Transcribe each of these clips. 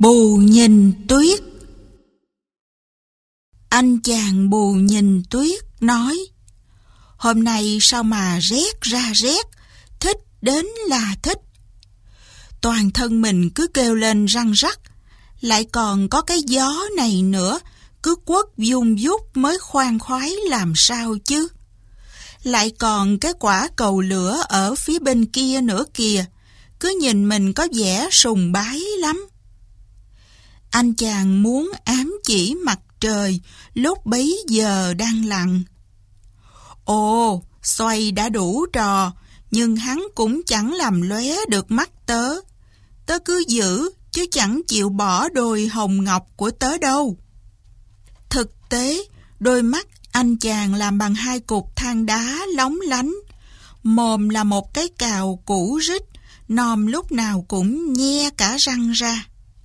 Bù nhìn tuyết. Anh chàng bù nhìn tuyết nói: hôm nay sao mà rét ra rét, thích đến là thích. Toàn thân mình cứ kêu lên răng rắc, lại còn có cái gió này nữa, cứ quất vung vút mới khoan khoái làm sao chứ. Lại còn cái quả cầu lửa ở phía bên kia nữa kìa, cứ nhìn mình có vẻ sùng bái lắm. Anh chàng muốn ám chỉ mặt trời lúc bấy giờ đang lặn. Ồ, xoay đã đủ trò, nhưng hắn cũng chẳng làm lóe được mắt tớ. Tớ cứ giữ, chứ chẳng chịu bỏ đôi hồng ngọc của tớ đâu. Thực tế, đôi mắt anh chàng làm bằng 2 cục than đá lóng lánh. Mồm là một cái cào cũ rích, nòm lúc nào cũng nhe cả răng ra.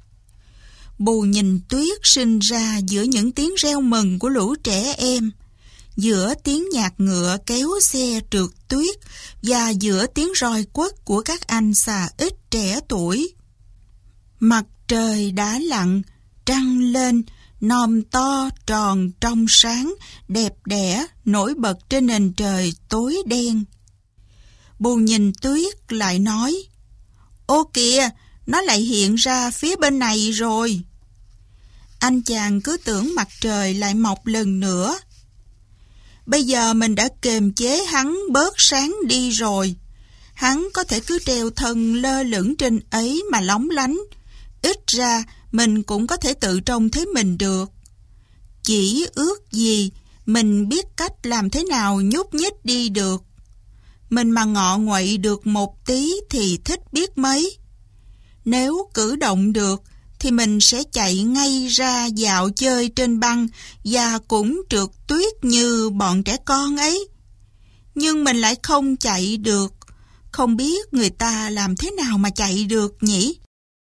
Bù nhìn tuyết sinh ra giữa những tiếng reo mừng của lũ trẻ em, giữa tiếng nhạc ngựa kéo xe trượt tuyết và giữa tiếng roi quất của các anh xà ít trẻ tuổi. Mặt trời đã lặn, trăng lên, nòm to, tròn, trong sáng, đẹp đẽ, nổi bật trên nền trời tối đen. Bù nhìn tuyết lại nói: ô kìa, nó lại hiện ra phía bên này rồi. Anh chàng cứ tưởng mặt trời lại mọc lần nữa. Bây giờ mình đã kiềm chế hắn bớt sáng đi rồi. Hắn có thể cứ treo thân lơ lửng trên ấy mà lóng lánh. Ít ra mình cũng có thể tự trông thấy mình được. Chỉ ước gì mình biết cách làm thế nào nhúc nhích đi được. Mình mà ngọ nguậy được một tí thì thích biết mấy. Nếu cử động được thì mình sẽ chạy ngay ra dạo chơi trên băng và cũng trượt tuyết như bọn trẻ con ấy. Nhưng mình lại không chạy được. Không biết người ta làm thế nào mà chạy được nhỉ?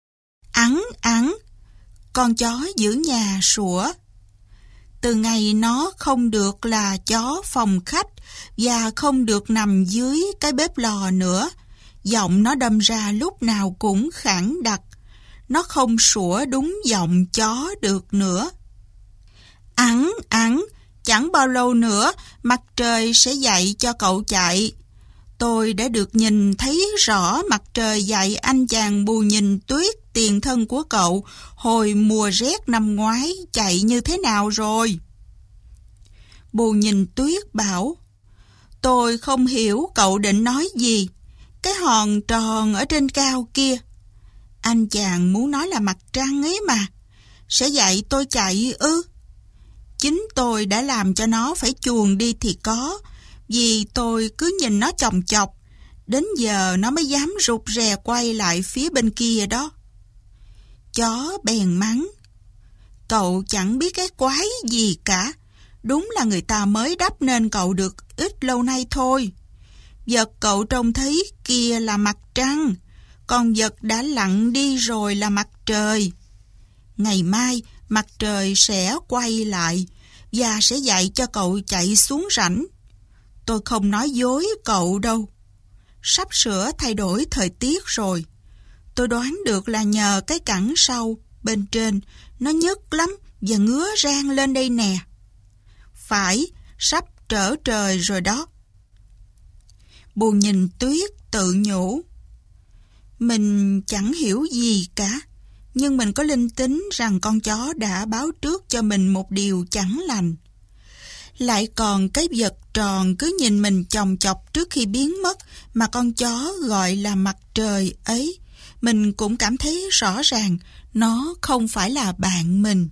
Ẵng, con chó giữ nhà sủa. Từ ngày nó không được là chó phòng khách và không được nằm dưới cái bếp lò nữa, giọng nó đâm ra lúc nào cũng khản đặc. Nó không sủa đúng giọng chó được nữa. Ẵng, chẳng bao lâu nữa mặt trời sẽ dậy cho cậu chạy. Tôi đã được nhìn thấy rõ mặt trời dạy anh chàng bù nhìn tuyết tiền thân của cậu hồi mùa rét năm ngoái chạy như thế nào rồi. Bù nhìn tuyết bảo: tôi không hiểu cậu định nói gì. Cái hòn tròn ở trên cao kia. Anh chàng muốn nói là mặt trăng ấy mà. Sẽ dạy tôi chạy ư? Chính tôi đã làm cho nó phải chuồn đi thì có. Vì tôi cứ nhìn nó chòng chọc. Đến giờ nó mới dám rụt rè quay lại phía bên kia đó. Chó bèn mắng: cậu chẳng biết cái quái gì cả. Đúng là người ta mới đắp nên cậu được ít lâu nay thôi. Vật cậu trông thấy kia là mặt trăng, còn vật đã lặn đi rồi là mặt trời. Ngày mai mặt trời sẽ quay lại và sẽ dạy cho cậu chạy xuống rãnh. Tôi không nói dối cậu đâu. Sắp sửa thay đổi thời tiết rồi. Tôi đoán được là nhờ cái cẳng sau bên trên nó nhức lắm và ngứa rang lên đây nè. Phải, sắp trở trời rồi đó. Bù nhìn tuyết tự nhủ: mình chẳng hiểu gì cả, nhưng mình có linh tính rằng con chó đã báo trước cho mình một điều chẳng lành. Lại còn cái vật tròn cứ nhìn mình chòng chọc trước khi biến mất mà con chó gọi là mặt trời ấy, mình cũng cảm thấy rõ ràng nó không phải là bạn mình.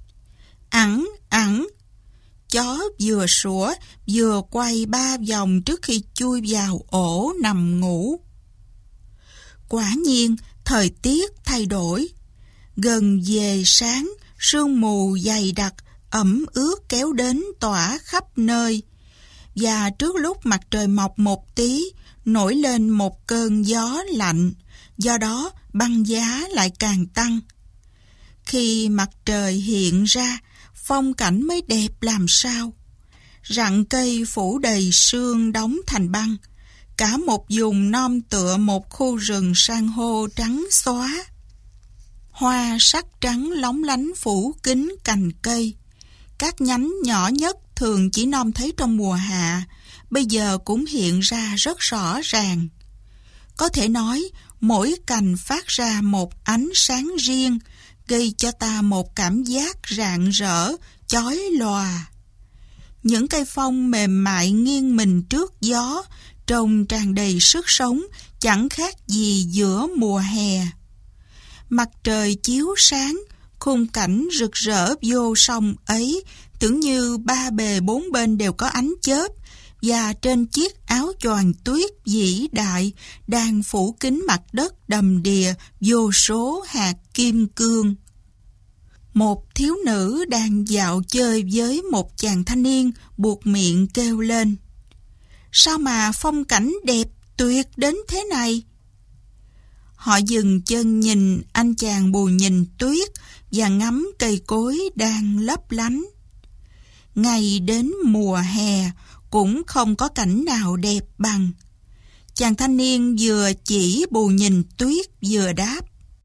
Ẵng, chó vừa sủa vừa quay 3 vòng trước khi chui vào ổ nằm ngủ. Quả nhiên thời tiết thay đổi. Gần về sáng, sương mù dày đặc ẩm ướt kéo đến tỏa khắp nơi. Và trước lúc mặt trời mọc một tí, nổi lên một cơn gió lạnh, do đó băng giá lại càng tăng. Khi mặt trời hiện ra, phong cảnh mới đẹp làm sao. Rặng cây phủ đầy sương đóng thành băng. Cả một vùng non tựa một khu rừng san hô trắng xóa. Hoa sắc trắng lóng lánh phủ kín cành cây. Các nhánh nhỏ nhất thường chỉ nom thấy trong mùa hạ, bây giờ cũng hiện ra rất rõ ràng. Có thể nói, mỗi cành phát ra một ánh sáng riêng, gây cho ta một cảm giác rạng rỡ, chói lòa. Những cây phong mềm mại nghiêng mình trước gió, trông tràn đầy sức sống, chẳng khác gì giữa mùa hè. Mặt trời chiếu sáng, khung cảnh rực rỡ vô song ấy, tưởng như ba bề bốn bên đều có ánh chớp, và trên chiếc áo choàng tuyết vĩ đại đang phủ kín mặt đất đầm đìa vô số hạt kim cương. Một thiếu nữ đang dạo chơi với một chàng thanh niên buột miệng kêu lên: "Sao mà phong cảnh đẹp tuyệt đến thế này?" Họ dừng chân nhìn anh chàng Bù Nhìn Tuyết và ngắm cây cối đang lấp lánh. Ngày đến mùa hè cũng không có cảnh nào đẹp bằng. Chàng thanh niên vừa chỉ Bù Nhìn Tuyết vừa đáp: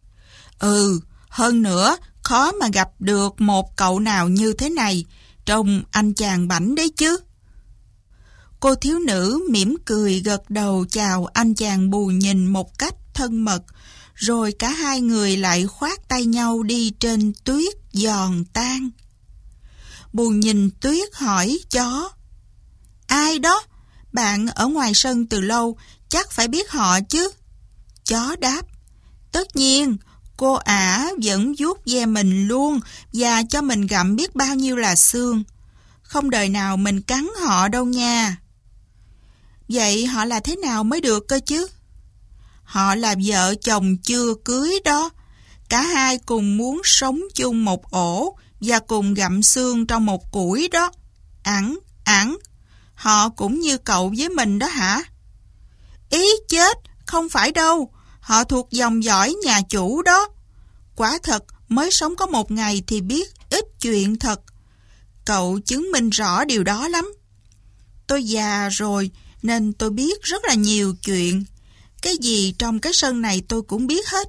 hơn nữa khó mà gặp được một cậu nào như thế này, trông anh chàng bảnh đấy chứ." Cô thiếu nữ mỉm cười gật đầu chào anh chàng Bù Nhìn một cách thân mật, rồi cả hai người lại khoác tay nhau đi trên tuyết giòn tan. Bù Nhìn Tuyết hỏi chó: "Ai đó? Bạn ở ngoài sân từ lâu, chắc phải biết họ chứ?" Chó đáp: "Tất nhiên, cô ả vẫn vuốt ve mình luôn và cho mình gặm biết bao nhiêu là xương. Không đời nào mình cắn họ đâu nha." "Vậy họ là thế nào mới được cơ chứ?" "Họ là vợ chồng chưa cưới đó. Cả hai cùng muốn sống chung một ổ và cùng gặm xương trong một củi đó. Ẵn, họ cũng như cậu với mình đó hả?" "Ý chết, không phải đâu. Họ thuộc dòng dõi nhà chủ đó. Quả thật, mới sống có một ngày thì biết ít chuyện thật. Cậu chứng minh rõ điều đó lắm. Tôi già rồi nên tôi biết rất là nhiều chuyện. Cái gì trong cái sân này tôi cũng biết hết.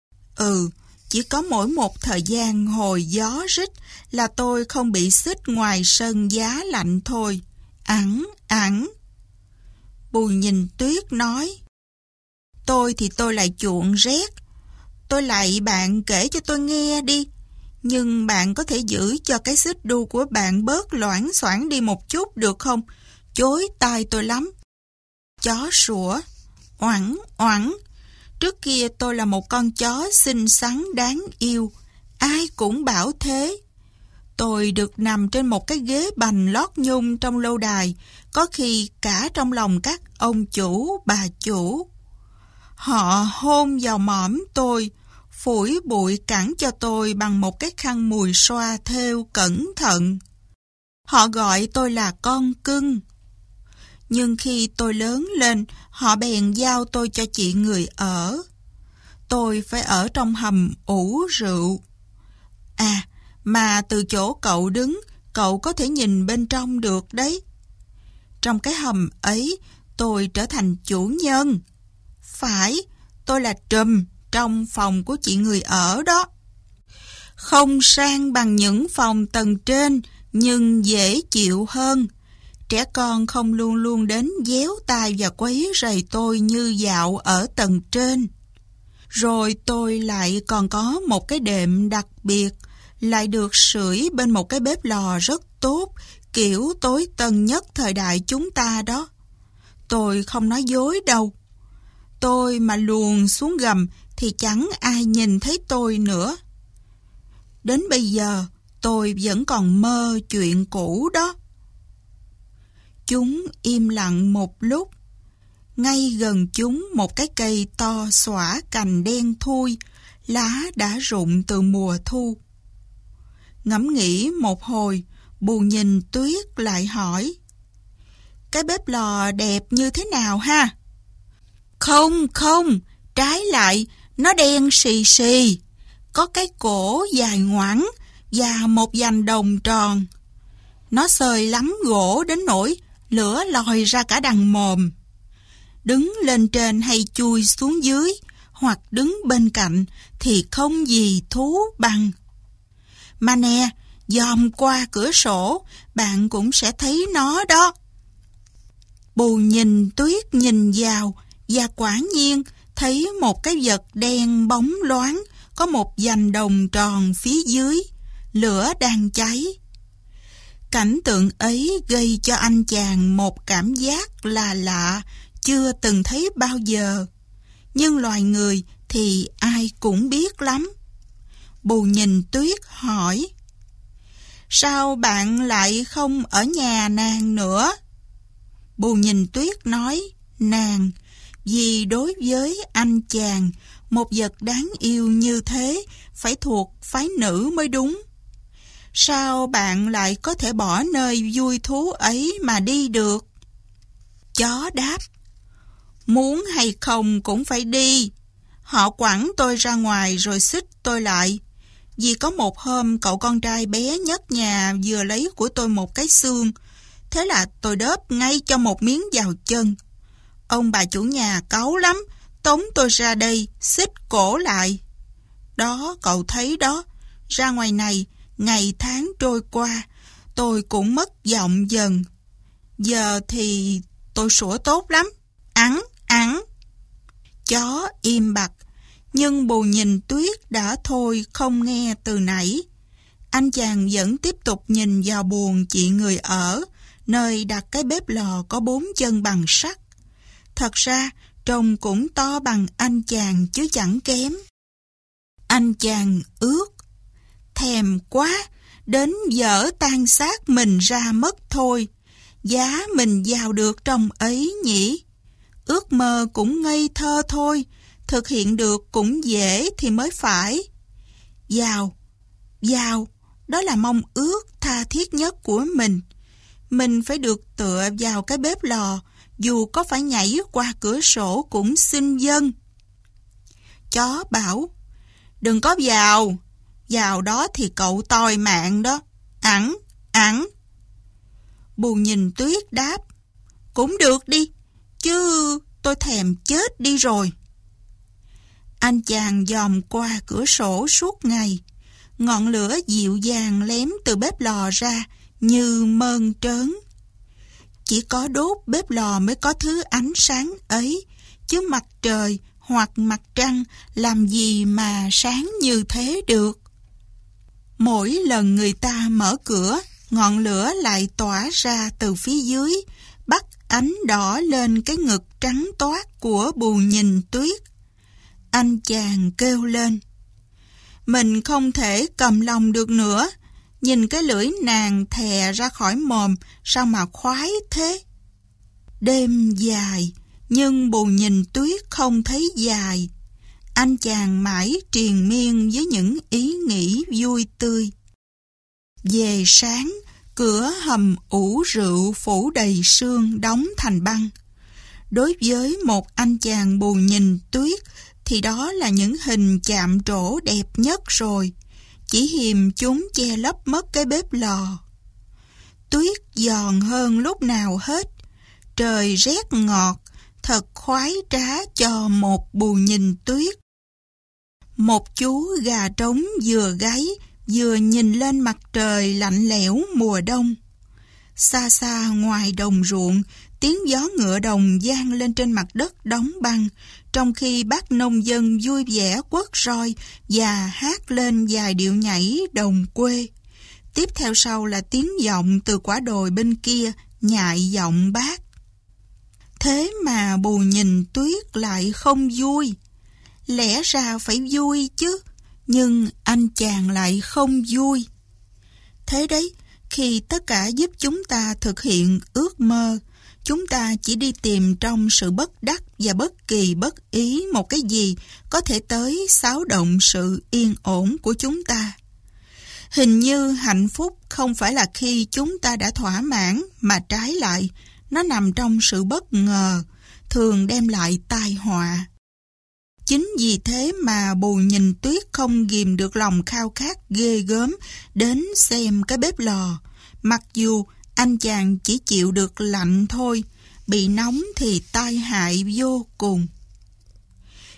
Chỉ có mỗi một thời gian hồi gió rít là tôi không bị xích ngoài sân giá lạnh thôi. Ẵn." Bù Nhìn Tuyết nói: "Tôi thì tôi lại chuộng rét. Tôi lạy bạn kể cho tôi nghe đi. Nhưng bạn có thể giữ cho cái xích đu của bạn bớt loãng xoảng đi một chút được không? Chối tai tôi lắm." Chó sủa: Oẵn. Trước kia tôi là một con chó xinh xắn đáng yêu. Ai cũng bảo thế. Tôi được nằm trên một cái ghế bành lót nhung trong lâu đài, có khi cả trong lòng các ông chủ, bà chủ. Họ hôn vào mõm tôi, phủi bụi cẳng cho tôi bằng một cái khăn mùi xoa thêu cẩn thận. Họ gọi tôi là con cưng. Nhưng khi tôi lớn lên, họ bèn giao tôi cho chị người ở. Tôi phải ở trong hầm ủ rượu. Mà từ chỗ cậu đứng, cậu có thể nhìn bên trong được đấy. Trong cái hầm ấy, tôi trở thành chủ nhân. Phải, tôi là trùm trong phòng của chị người ở đó. Không sang bằng những phòng tầng trên, nhưng dễ chịu hơn. Trẻ con không luôn luôn đến déo tai và quấy rầy tôi như dạo ở tầng trên. Rồi tôi lại còn có một cái đệm đặc biệt, lại được sưởi bên một cái bếp lò rất tốt, kiểu tối tân nhất thời đại chúng ta đó. Tôi không nói dối đâu. Tôi mà luồn xuống gầm thì chẳng ai nhìn thấy tôi nữa. Đến bây giờ tôi vẫn còn mơ chuyện cũ đó. Chúng im lặng một lúc. Ngay gần chúng một cái cây to xõa cành đen thui, lá đã rụng từ mùa thu. Ngẫm nghĩ một hồi, Bù Nhìn Tuyết lại hỏi: "Cái bếp lò đẹp như thế nào ha?" Không, trái lại, nó đen xì xì, có cái cổ dài ngoẵng và một vành đồng tròn. Nó xời lắm gỗ đến nỗi lửa lòi ra cả đằng mồm. Đứng lên trên hay chui xuống dưới, hoặc đứng bên cạnh thì không gì thú bằng. Mà nè, dòm qua cửa sổ, bạn cũng sẽ thấy nó đó. Bù nhìn tuyết nhìn vào, và quả nhiên thấy một cái vật đen bóng loáng, có một vành đồng tròn phía dưới, lửa đang cháy. Cảnh tượng ấy gây cho anh chàng một cảm giác là lạ, chưa từng thấy bao giờ. Nhưng loài người thì ai cũng biết lắm. Bù nhìn tuyết hỏi: sao bạn lại không ở nhà nàng nữa? Bù nhìn tuyết nói nàng, vì đối với anh chàng, một vật đáng yêu như thế phải thuộc phái nữ mới đúng. Sao bạn lại có thể bỏ nơi vui thú ấy mà đi được? Chó đáp: muốn hay không cũng phải đi. Họ quẳng tôi ra ngoài rồi xích tôi lại. Vì có một hôm cậu con trai bé nhất nhà vừa lấy của tôi một cái xương. Thế là tôi đớp ngay cho một miếng vào chân. Ông bà chủ nhà cáu lắm, tống tôi ra đây, xích cổ lại. Đó, cậu thấy đó, ra ngoài này, ngày tháng trôi qua, tôi cũng mất giọng dần. Giờ thì tôi sủa tốt lắm. Ẵng. Chó im bặt, nhưng Bù nhìn tuyết đã thôi không nghe từ nãy. Anh chàng vẫn tiếp tục nhìn vào buồng chị người ở, nơi đặt cái bếp lò có 4 chân bằng sắt. Thật ra, trông cũng to bằng anh chàng chứ chẳng kém. Anh chàng ước, thèm quá, đến dở tan xác mình ra mất thôi. Giá mình vào được trong ấy nhỉ? Ước mơ cũng ngây thơ thôi, thực hiện được cũng dễ thì mới phải. Vào, đó là mong ước tha thiết nhất của mình. Mình phải được tựa vào cái bếp lò, dù có phải nhảy qua cửa sổ cũng xin vâng. Chó bảo: đừng có vào đó thì cậu toi mạng đó. Ẵng. Bù nhìn tuyết đáp: cũng được đi, chứ tôi thèm chết đi rồi. Anh chàng dòm qua cửa sổ suốt ngày. Ngọn lửa dịu dàng lém từ bếp lò ra như mơn trớn. Chỉ có đốt bếp lò mới có thứ ánh sáng ấy, chứ mặt trời hoặc mặt trăng làm gì mà sáng như thế được. Mỗi lần người ta mở cửa, ngọn lửa lại tỏa ra từ phía dưới, bắt ánh đỏ lên cái ngực trắng toát của Bù nhìn tuyết. Anh chàng kêu lên: mình không thể cầm lòng được nữa. Nhìn cái lưỡi nàng thè ra khỏi mồm, sao mà khoái thế? Đêm dài, nhưng Bù nhìn tuyết không thấy dài. Anh chàng mãi triền miên với những ý nghĩ vui tươi. Về sáng, cửa hầm ủ rượu phủ đầy sương đóng thành băng. Đối với một anh chàng Bù nhìn tuyết thì đó là những hình chạm trổ đẹp nhất rồi. Chỉ hiềm chúng che lấp mất cái bếp lò. Tuyết giòn hơn lúc nào hết. Trời rét ngọt, thật khoái trá cho một Bù nhìn tuyết. Một chú gà trống vừa gáy, vừa nhìn lên mặt trời lạnh lẽo mùa đông. Xa xa ngoài đồng ruộng, tiếng gió ngựa đồng vang lên trên mặt đất đóng băng, trong khi bác nông dân vui vẻ quất roi và hát lên vài điệu nhảy đồng quê. Tiếp theo sau là tiếng vọng từ quả đồi bên kia, nhại giọng bác. Thế mà Bù nhìn tuyết lại không vui. Lẽ ra phải vui chứ, nhưng anh chàng lại không vui. Thế đấy, khi tất cả giúp chúng ta thực hiện ước mơ, chúng ta chỉ đi tìm trong sự bất đắc và bất kỳ bất ý một cái gì có thể tới xáo động sự yên ổn của chúng ta. Hình như hạnh phúc không phải là khi chúng ta đã thỏa mãn, mà trái lại, nó nằm trong sự bất ngờ, thường đem lại tai họa. Chính vì thế mà Bù nhìn tuyết không ghìm được lòng khao khát ghê gớm đến xem cái bếp lò, mặc dù anh chàng chỉ chịu được lạnh thôi, bị nóng thì tai hại vô cùng.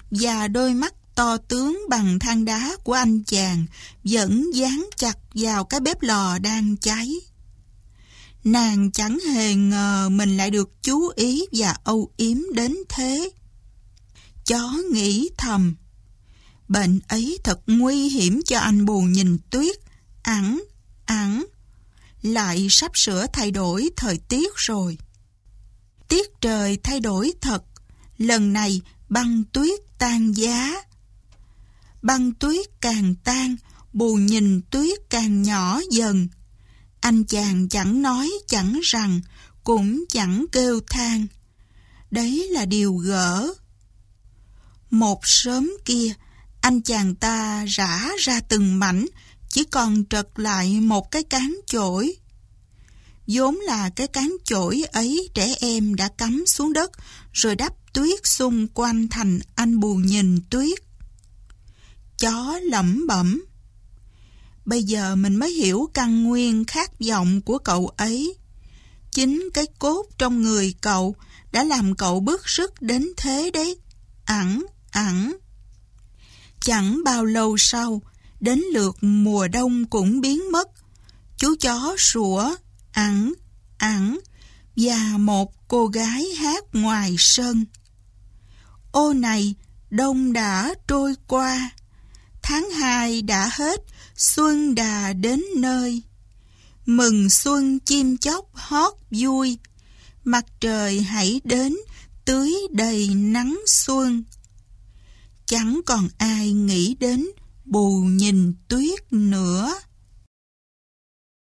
và đôi mắt to tướng bằng than đá của anh chàng vẫn dán chặt vào cái bếp lò đang cháy. Nàng chẳng hề ngờ mình lại được chú ý và âu yếm đến thế. Chó nghĩ thầm, bệnh ấy thật nguy hiểm cho anh Bù Nhìn Tuyết, ẵn, lại sắp sửa thay đổi thời tiết rồi. Tiết trời thay đổi thật, lần này băng tuyết tan giá. Băng tuyết càng tan, Bù Nhìn Tuyết càng nhỏ dần. Anh chàng chẳng nói chẳng rằng, cũng chẳng kêu than. Đấy là điều gỡ. Một sớm kia, anh chàng ta rã ra từng mảnh, chỉ còn trật lại một cái cán chổi. Vốn là cái cán chổi ấy trẻ em đã cắm xuống đất, rồi đắp tuyết xung quanh thành anh Bù Nhìn Tuyết. Chó lẩm bẩm, bây giờ mình mới hiểu căn nguyên khát vọng của cậu ấy. Chính cái cốt trong người cậu đã làm cậu bức rứt đến thế đấy. Ẵn. Chẳng bao lâu sau, đến lượt mùa đông cũng biến mất. Chú chó sủa ẵn, và một cô gái hát ngoài sân. Ô này, đông đã trôi qua, tháng 2 đã hết, xuân đà đến nơi. Mừng xuân chim chóc hót vui, mặt trời hãy đến tưới đầy nắng xuân. Chẳng còn ai nghĩ đến Bù Nhìn Tuyết nữa.